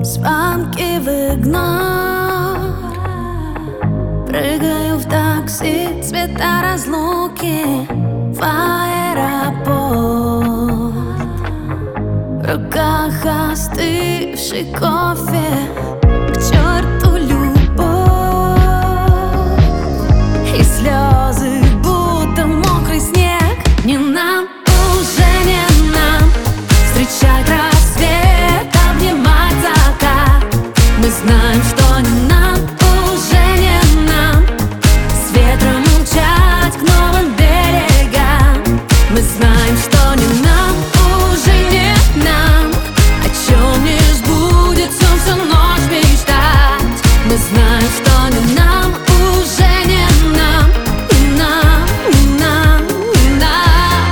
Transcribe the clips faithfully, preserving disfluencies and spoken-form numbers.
Звонки в игнор. Прыгаю в такси, цвета разлуки в аэропорт. В руках остывший кофе. К черту любовь и слезы, будто мокрый снег. Не нам, уже не нам встречать рассвет, обнимать закат. Мы знаем, что не нам, уже не нам с ветром умчать к новым берегам. Мы знаем, что не нам, уже не нам о чем не сбудется всю ночь мечтать. Мы знаем, что не нам, уже не нам, не нам, не нам, не нам.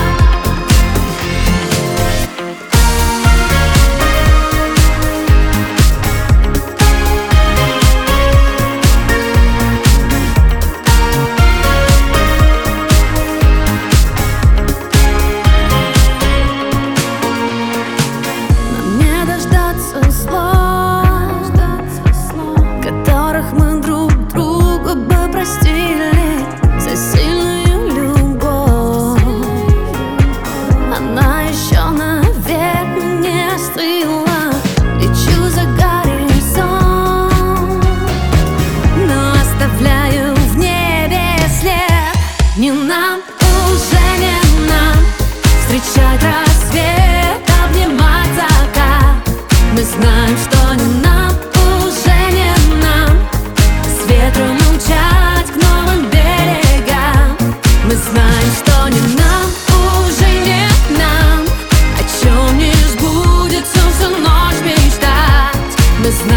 Нам не дождаться слов, которых мы друг другу бы простили за сильную любовь. Она еще наверх не остыла. Лечу за горизонт, но оставляю в небе след. Не нам, уже не нам встречать рассвет, обнимать закат. Мы знаем, что не нам, уже не нам с ветром умчать к новым берегам. Мы знаем, что не нам, уже не нам о чем не сбудется всю ночь мечтать. Мы знаем,